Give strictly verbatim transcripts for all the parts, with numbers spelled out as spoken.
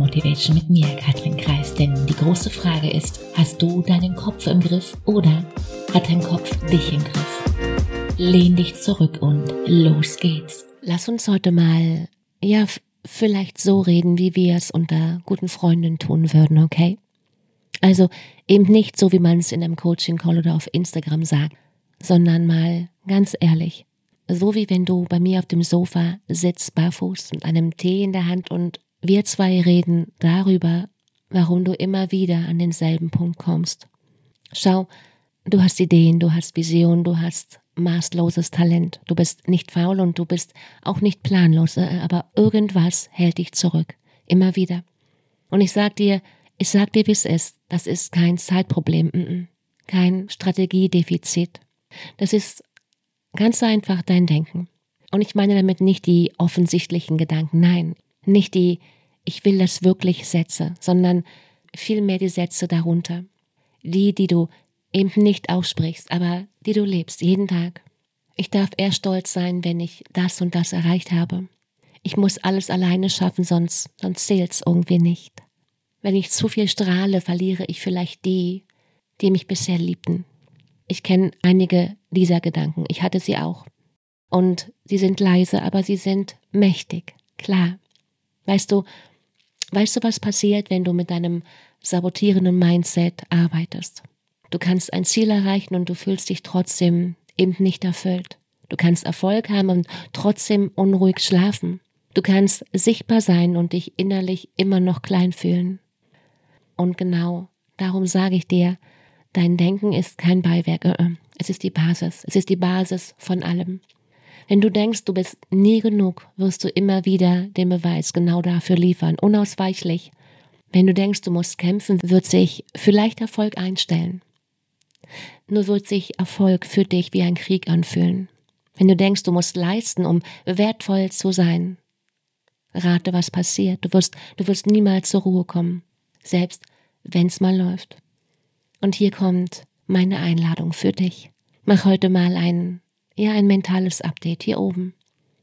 Motivation mit mir, Katrin Kreis. Denn die große Frage ist, hast du deinen Kopf im Griff oder hat dein Kopf dich im Griff? Lehn dich zurück und los geht's. Lass uns heute mal, ja, f- vielleicht so reden, wie wir es unter guten Freunden tun würden, okay? Also eben nicht so, wie man es in einem Coaching-Call oder auf Instagram sagt, sondern mal ganz ehrlich. So wie wenn du bei mir auf dem Sofa sitzt, barfuß, mit einem Tee in der Hand und wir zwei reden darüber, warum du immer wieder an denselben Punkt kommst. Schau, du hast Ideen, du hast Visionen, du hast maßloses Talent. Du bist nicht faul und du bist auch nicht planlos, aber irgendwas hält dich zurück. Immer wieder. Und ich sag dir, ich sag dir, wie es ist. Das ist kein Zeitproblem, kein Strategiedefizit. Das ist ganz einfach dein Denken. Und ich meine damit nicht die offensichtlichen Gedanken, nein, nicht die ich will das wirklich Sätze, sondern vielmehr die Sätze darunter. Die, die du eben nicht aussprichst, aber die du lebst, jeden Tag. Ich darf eher stolz sein, wenn ich das und das erreicht habe. Ich muss alles alleine schaffen, sonst, sonst zählt's irgendwie nicht. Wenn ich zu viel strahle, verliere ich vielleicht die, die mich bisher liebten. Ich kenne einige dieser Gedanken, ich hatte sie auch. Und sie sind leise, aber sie sind mächtig, klar. Weißt du, weißt du, was passiert, wenn du mit deinem sabotierenden Mindset arbeitest? Du kannst ein Ziel erreichen und du fühlst dich trotzdem eben nicht erfüllt. Du kannst Erfolg haben und trotzdem unruhig schlafen. Du kannst sichtbar sein und dich innerlich immer noch klein fühlen. Und genau darum sage ich dir, dein Denken ist kein Beiwerk, es ist die Basis, es ist die Basis von allem. Wenn du denkst, du bist nie genug, wirst du immer wieder den Beweis genau dafür liefern, unausweichlich. Wenn du denkst, du musst kämpfen, wird sich vielleicht Erfolg einstellen. Nur wird sich Erfolg für dich wie ein Krieg anfühlen. Wenn du denkst, du musst leisten, um wertvoll zu sein, rate, was passiert. Du wirst, du wirst niemals zur Ruhe kommen, selbst wenn es mal läuft. Und hier kommt meine Einladung für dich. Mach heute mal ein, ja, ein mentales Update hier oben.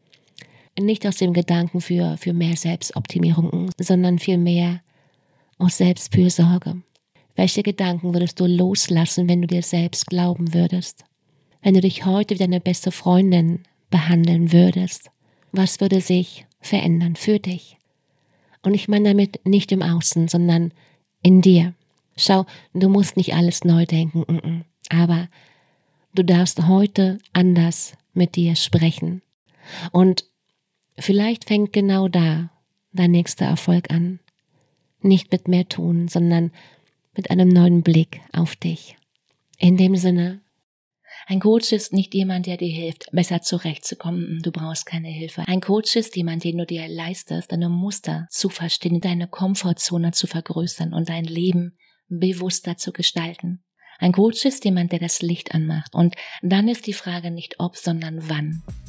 Nicht aus dem Gedanken für, für mehr Selbstoptimierung, sondern vielmehr aus Selbstfürsorge. Welche Gedanken würdest du loslassen, wenn du dir selbst glauben würdest? Wenn du dich heute wie deine beste Freundin behandeln würdest, was würde sich verändern für dich? Und ich meine damit nicht im Außen, sondern in dir. Schau, du musst nicht alles neu denken, aber du darfst heute anders mit dir sprechen. Und vielleicht fängt genau da dein nächster Erfolg an. Nicht mit mehr tun, sondern mit einem neuen Blick auf dich. In dem Sinne, ein Coach ist nicht jemand, der dir hilft, besser zurechtzukommen. Du brauchst keine Hilfe. Ein Coach ist jemand, den du dir leistest, deine Muster zu verstehen, deine Komfortzone zu vergrößern und dein Leben bewusster zu gestalten. Ein Coach ist jemand, der das Licht anmacht. Und dann ist die Frage nicht ob, sondern wann.